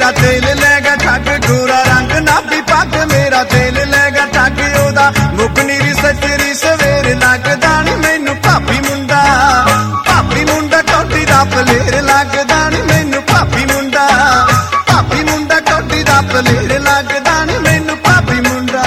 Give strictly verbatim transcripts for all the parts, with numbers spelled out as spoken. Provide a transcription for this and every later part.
मेरा तेल लेगा ठग, गोरा रंग नाभी पग मेरा तेल लेगा ठग, ओदा मुख नीरी सचरी सवेर लगदा नी मैनू भाभी मुंडा, भाभी मुंडा कौडी दा पलेर लगदा नी मैनू भाभी मुंडा, भाभी मुंडा कौडी दा पलेर लगदा नी मैनू भाभी मुंडा।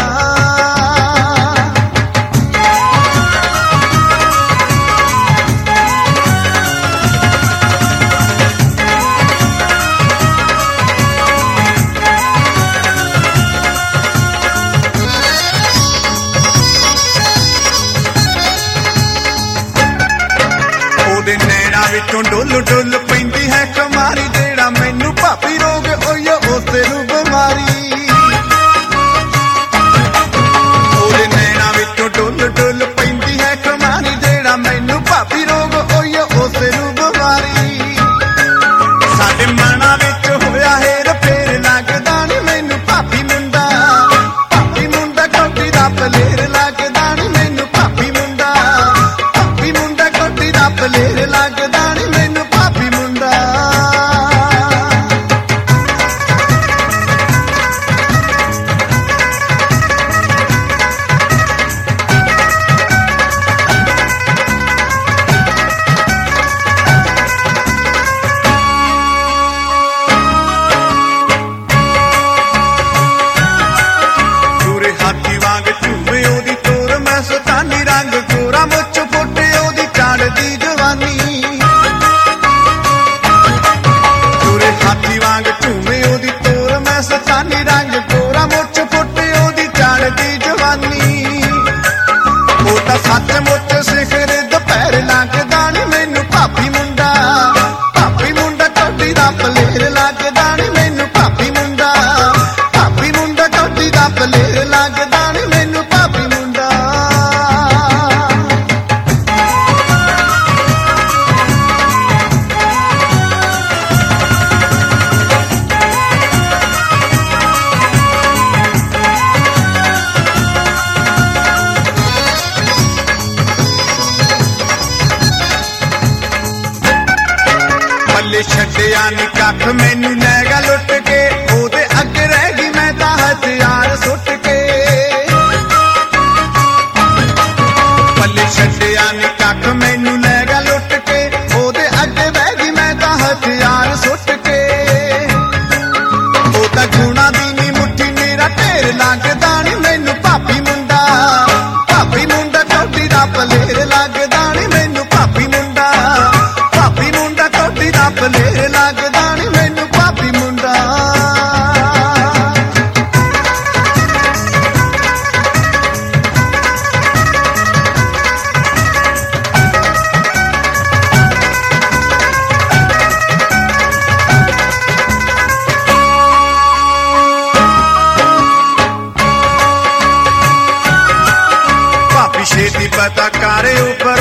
नैना विचों डुल डुल पैंदी है कमारी, जेड़ा मैनू भाभी रोग ओयो उसे नू बीमारी। ओदे नैना विचों डुल डुल पैंदी है कमारी, जेड़ा मैनू भाभी रोग ओयो उसे नू बीमारी। साडे मना विच होया हेर फेर लगदा नी मैनू भाभी मुंडा, भाभी मुंडा कौडी दा पलेर लगदा नी मैनू भाभी मुंडा, भाभी मुंडा कौडी दा पलेर लगदा नी मैनू भाभी मुंडा। गोरे हाथी वांग झूमे ओदी तोर मैं सतानी रंग, गोरा मुੱਛ फुੱਟੇ ओदी चढ़दी जवानी। गोरे हाथी वांग झूमे ओदी तोर मैं सतानी रंग, गोरा मुੱਛ फुੱਟੇ ओदी चढ़दी जवानी। ओ तां सचमुच सिखर दुपहर लगदा नी मैनू भाभी मुंडा, भाभी मुंडा कौडी दा पलेर लगदा नी मैनू भाभी मुंडा, भाभी मुंडा कौडी दा पलेर लगदा नी मैनू भाभी मुंडा। पल्ले छड्डिया नी कख मैनू नैगा लुट के, ओदे अगे रह गई मैं तां हथियार सुट के। पल्ले छड्डिया नी कख मैनू नैगा लुट के, ओदे अगे बह गई मैं तां हथियार सुट के। ओ तां गुणा दी नी मुट्ठी मेरा ढेर लगदा नी मैनू भाभी मुंडा, भाभी मुंडा कौडी दा पलेर लगदा नी मैनू भाभी मुंडा, भाभी मुंडा कौडी दा पलेर लगदा नी मैनू भाभी मुंडा। भाभी छेती पता करे उपर